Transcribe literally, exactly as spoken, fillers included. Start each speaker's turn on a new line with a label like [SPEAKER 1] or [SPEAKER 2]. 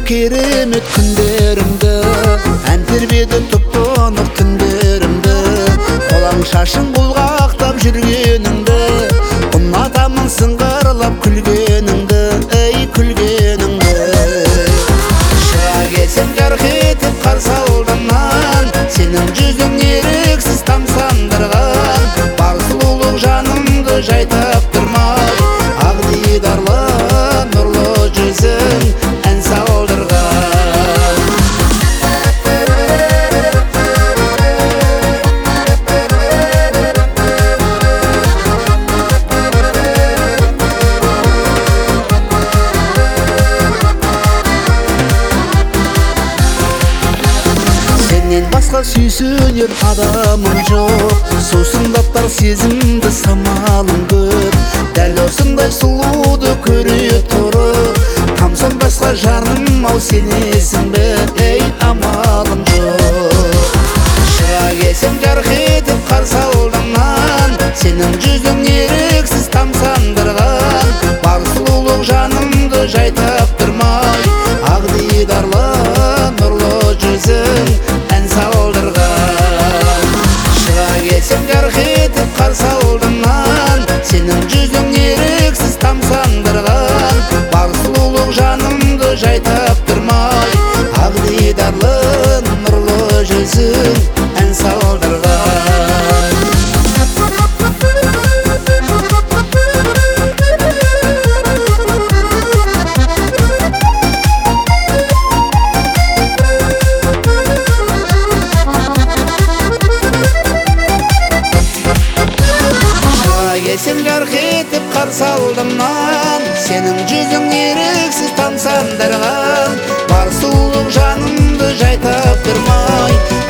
[SPEAKER 1] керемет күндерімді, ән тербеді тұп-тұнық түндерімді. Қолаң шашың бұлғақтап жүргеніңді, ұнатамын сыңғырлап күлгеніңді, ей күлгеніңді. Шыға келсем жарқ етіп қарсы алдымнан, сенің жүзің еріксіз тамсандырған. Бар сұлулық жанымды жай таптырмай, ақ дидарлы нұрлы жүзің ән салдырған. Сенен басқа сүйсінер адамым жоқ, сусындатар сезімді самалым көп. Дәл осындай сұлуды көре тұрып, тамсанбасқа жарным ау сенесің бе, ей амалым жоқ. Шыға келсем жарқ етіп қарсы алдымнан, сенің жүзің еріксіз тамсандырған. Бар сұлулық жанымды жай таптырмай, ақ дидарлы нұрлы жүзің ән салдырған. Шыға келсем жарқ етіп қарсы алдымнан, сенің жүзің еріксіз тамсандырған. Бар сұлулық жанымды жай таптырмай, ақ дидарлы нұрлы жүзің ән салдырған. Келсем жарқ етіп қарсы алдымнан, сенің жүзің еріксіз тамсандырған. Бар сұлулық жанымды жай таптырмай,